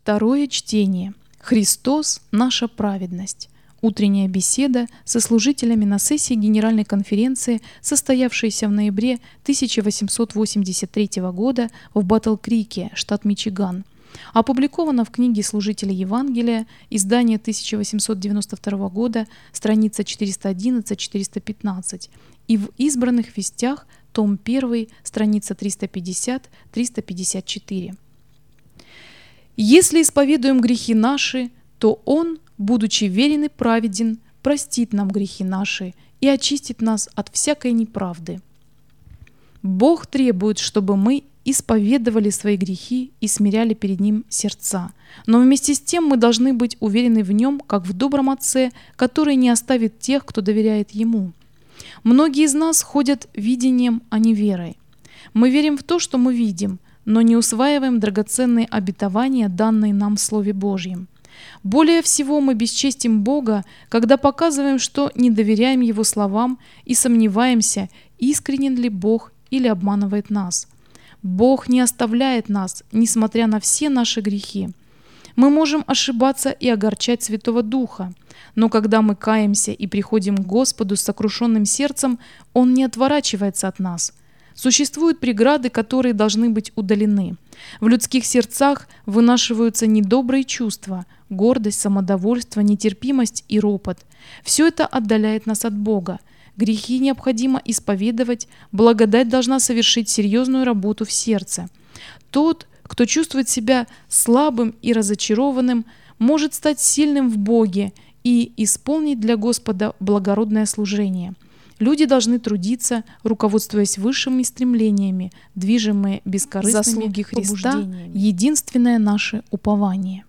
Второе чтение. Христос – наша праведность. Утренняя беседа со служителями на сессии Генеральной конференции, состоявшейся в ноябре 1883 года в Батл-Крике, штат Мичиган. Опубликована в книге «Служители Евангелия», издание 1892 года, страница 411-415, и в «Избранных вестях», том 1, страница 350-354. «Если исповедуем грехи наши, то Он, будучи верен и праведен, простит нам грехи наши и очистит нас от всякой неправды». Бог требует, чтобы мы исповедовали свои грехи и смиряли перед Ним сердца. Но вместе с тем мы должны быть уверены в Нем, как в добром Отце, который не оставит тех, кто доверяет Ему. Многие из нас ходят видением, а не верой. Мы верим в то, что мы видим, но не усваиваем драгоценные обетования, данные нам в Слове Божьем. Более всего мы бесчестим Бога, когда показываем, что не доверяем Его словам и сомневаемся, искренен ли Бог или обманывает нас. Бог не оставляет нас, несмотря на все наши грехи. Мы можем ошибаться и огорчать Святого Духа, но когда мы каемся и приходим к Господу с сокрушенным сердцем, Он не отворачивается от нас. Существуют преграды, которые должны быть удалены. В людских сердцах вынашиваются недобрые чувства, гордость, самодовольство, нетерпимость и ропот. Все это отдаляет нас от Бога. Грехи необходимо исповедовать, благодать должна совершить серьезную работу в сердце. Тот, кто чувствует себя слабым и разочарованным, может стать сильным в Боге и исполнить для Господа благородное служение. Люди должны трудиться, руководствуясь высшими стремлениями, движимые бескорыстными Заслуги Христа побуждениями. Единственное наше упование.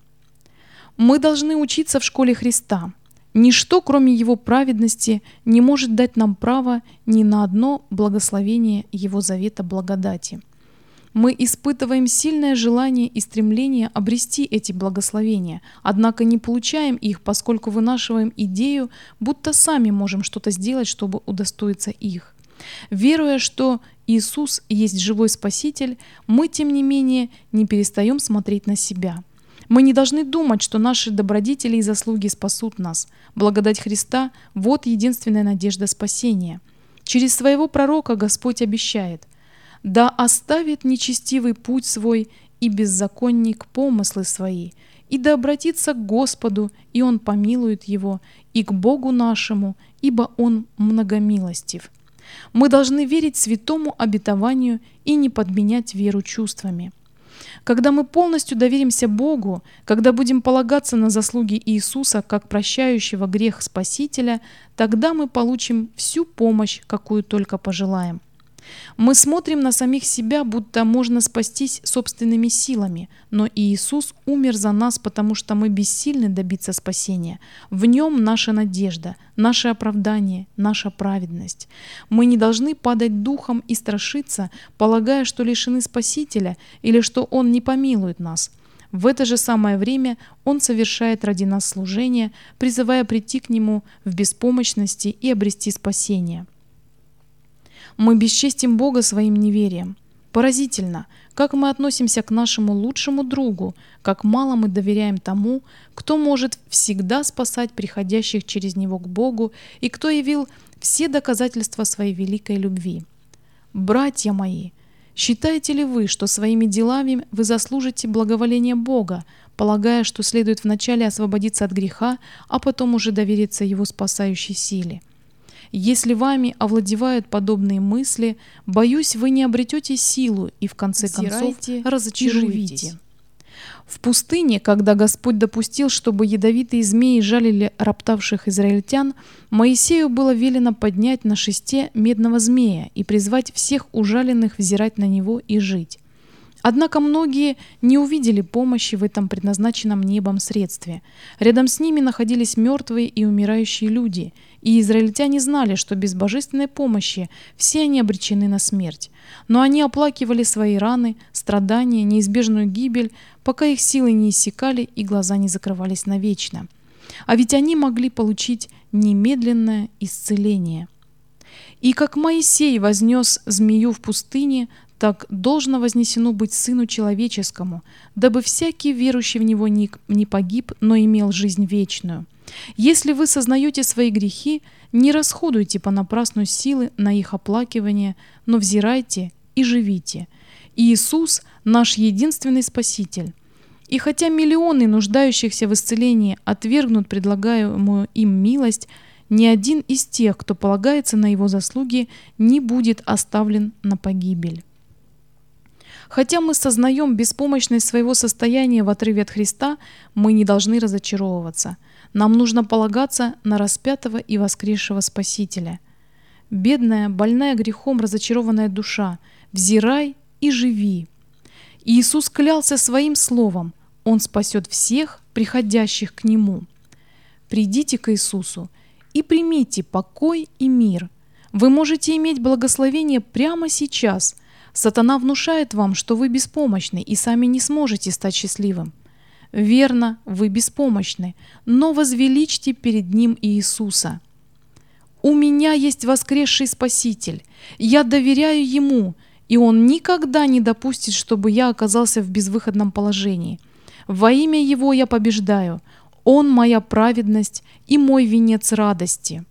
Мы должны учиться в школе Христа. Ничто, кроме Его праведности, не может дать нам права ни на одно благословение Его завета благодати. Мы испытываем сильное желание и стремление обрести эти благословения, однако не получаем их, поскольку вынашиваем идею, будто сами можем что-то сделать, чтобы удостоиться их. Веруя, что Иисус есть живой Спаситель, мы, тем не менее, не перестаем смотреть на себя. Мы не должны думать, что наши добродетели и заслуги спасут нас. Благодать Христа – вот единственная надежда спасения. Через своего пророка Господь обещает: «Да оставит нечестивый путь свой и беззаконник помыслы свои, и да обратится к Господу, и Он помилует его, и к Богу нашему, ибо Он многомилостив». Мы должны верить святому обетованию и не подменять веру чувствами. Когда мы полностью доверимся Богу, когда будем полагаться на заслуги Иисуса как прощающего грех Спасителя, тогда мы получим всю помощь, какую только пожелаем. Мы смотрим на самих себя, будто можно спастись собственными силами, но Иисус умер за нас, потому что мы бессильны добиться спасения. В Нем наша надежда, наше оправдание, наша праведность. Мы не должны падать духом и страшиться, полагая, что лишены Спасителя или что Он не помилует нас. В это же самое время Он совершает ради нас служение, призывая прийти к Нему в беспомощности и обрести спасение. Мы бесчестим Бога своим неверием. Поразительно, как мы относимся к нашему лучшему другу, как мало мы доверяем тому, кто может всегда спасать приходящих через Него к Богу и кто явил все доказательства своей великой любви. Братья мои, считаете ли вы, что своими делами вы заслужите благоволение Бога, полагая, что следует вначале освободиться от греха, а потом уже довериться Его спасающей силе? Если вами овладевают подобные мысли, боюсь, вы не обретете силу и в конце концов разочаруетесь. В пустыне, когда Господь допустил, чтобы ядовитые змеи жалили роптавших израильтян, Моисею было велено поднять на шесте медного змея и призвать всех ужаленных взирать на него и жить. Однако многие не увидели помощи в этом предназначенном небом средстве. Рядом с ними находились мертвые и умирающие люди, и израильтяне знали, что без божественной помощи все они обречены на смерть. Но они оплакивали свои раны, страдания, неизбежную гибель, пока их силы не иссякали и глаза не закрывались навечно. А ведь они могли получить немедленное исцеление. И как Моисей вознес змею в пустыне, так должно вознесено быть Сыну Человеческому, дабы всякий верующий в Него не погиб, но имел жизнь вечную. Если вы сознаете свои грехи, не расходуйте понапрасну силы на их оплакивание, но взирайте и живите. Иисус – наш единственный Спаситель. И хотя миллионы нуждающихся в исцелении отвергнут предлагаемую им милость, ни один из тех, кто полагается на его заслуги, не будет оставлен на погибель. Хотя мы сознаем беспомощность своего состояния в отрыве от Христа, мы не должны разочаровываться. Нам нужно полагаться на распятого и воскресшего Спасителя. Бедная, больная грехом разочарованная душа, взирай и живи. Иисус клялся своим словом: Он спасет всех, приходящих к Нему. Придите к Иисусу и примите покой и мир. Вы можете иметь благословение прямо сейчас. Сатана внушает вам, что вы беспомощны и сами не сможете стать счастливым. Верно, вы беспомощны, но возвеличьте перед Ним Иисуса. «У меня есть воскресший Спаситель, я доверяю Ему, и Он никогда не допустит, чтобы я оказался в безвыходном положении. Во имя Его я побеждаю, Он моя праведность и мой венец радости».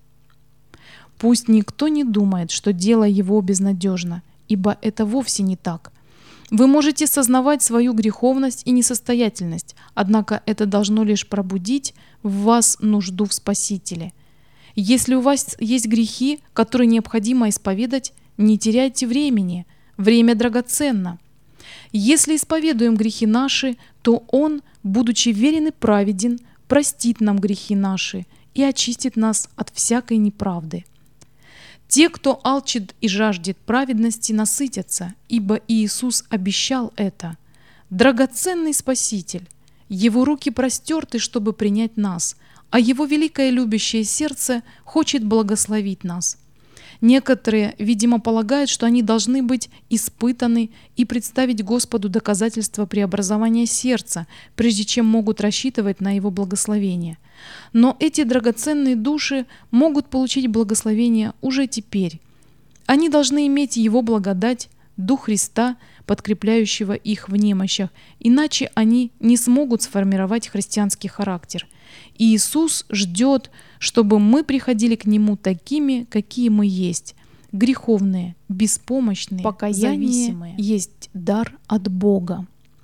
Пусть никто не думает, что дело Его безнадежно, ибо это вовсе не так. Вы можете сознавать свою греховность и несостоятельность, однако это должно лишь пробудить в вас нужду в Спасителе. Если у вас есть грехи, которые необходимо исповедать, не теряйте времени. Время драгоценно. Если исповедуем грехи наши, то Он, будучи верен и праведен, простит нам грехи наши и очистит нас от всякой неправды. Те, кто алчит и жаждет праведности, насытятся, ибо Иисус обещал это. Драгоценный Спаситель, Его руки простерты, чтобы принять нас, а Его великое любящее сердце хочет благословить нас. Некоторые, видимо, полагают, что они должны быть испытаны и представить Господу доказательства преобразования сердца, прежде чем могут рассчитывать на Его благословение. Но эти драгоценные души могут получить благословение уже теперь. Они должны иметь Его благодать, Дух Христа, подкрепляющего их в немощах, иначе они не смогут сформировать христианский характер. И Иисус ждет, чтобы мы приходили к Нему такими, какие мы есть, греховные, беспомощные, зависимые. Есть дар от Бога.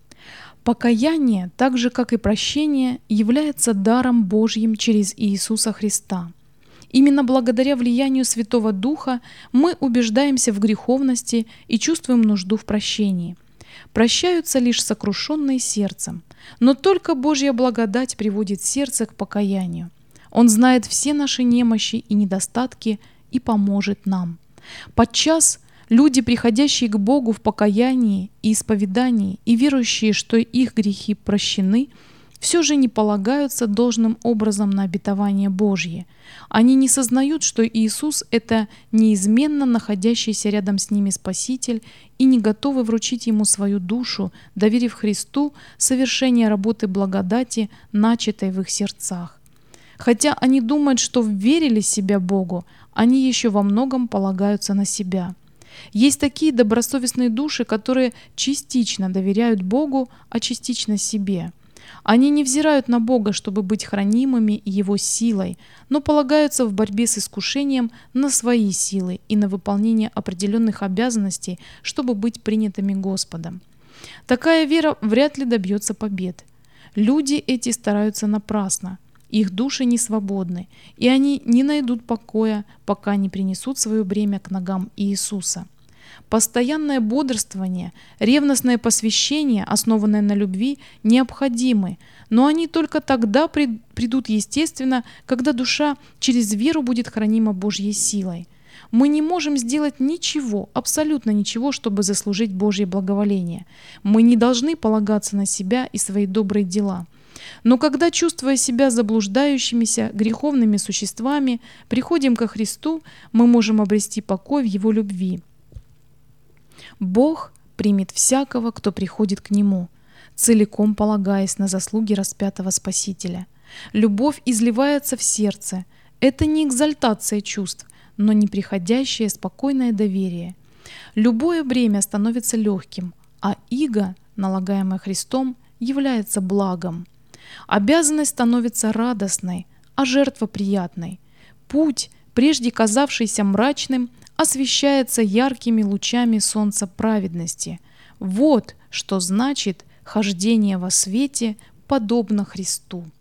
Покаяние, так же как и прощение, является даром Божьим через Иисуса Христа. Именно благодаря влиянию Святого Духа мы убеждаемся в греховности и чувствуем нужду в прощении. Прощаются лишь сокрушенные сердцем, но только Божья благодать приводит сердце к покаянию. Он знает все наши немощи и недостатки и поможет нам. Подчас люди, приходящие к Богу в покаянии и исповедании и верующие, что их грехи прощены, все же не полагаются должным образом на обетование Божье. Они не сознают, что Иисус – это неизменно находящийся рядом с ними Спаситель, и не готовы вручить Ему свою душу, доверив Христу совершение работы благодати, начатой в их сердцах. Хотя они думают, что вверили себя Богу, они еще во многом полагаются на себя. Есть такие добросовестные души, которые частично доверяют Богу, а частично себе. Они не взирают на Бога, чтобы быть хранимыми Его силой, но полагаются в борьбе с искушением на свои силы и на выполнение определенных обязанностей, чтобы быть принятыми Господом. Такая вера вряд ли добьется побед. Люди эти стараются напрасно. Их души не свободны, и они не найдут покоя, пока не принесут свое бремя к ногам Иисуса. Постоянное бодрствование, ревностное посвящение, основанное на любви, необходимы, но они только тогда придут естественно, когда душа через веру будет хранима Божьей силой. Мы не можем сделать ничего, абсолютно ничего, чтобы заслужить Божье благоволение. Мы не должны полагаться на себя и свои добрые дела. Но когда, чувствуя себя заблуждающимися, греховными существами, приходим ко Христу, мы можем обрести покой в Его любви. Бог примет всякого, кто приходит к Нему, целиком полагаясь на заслуги распятого Спасителя. Любовь изливается в сердце. Это не экзальтация чувств, но неприходящее спокойное доверие. Любое бремя становится легким, а иго, налагаемое Христом, является благом. Обязанность становится радостной, а жертва приятной. Путь, прежде казавшийся мрачным, освещается яркими лучами солнца праведности. Вот что значит хождение во свете, подобно Христу.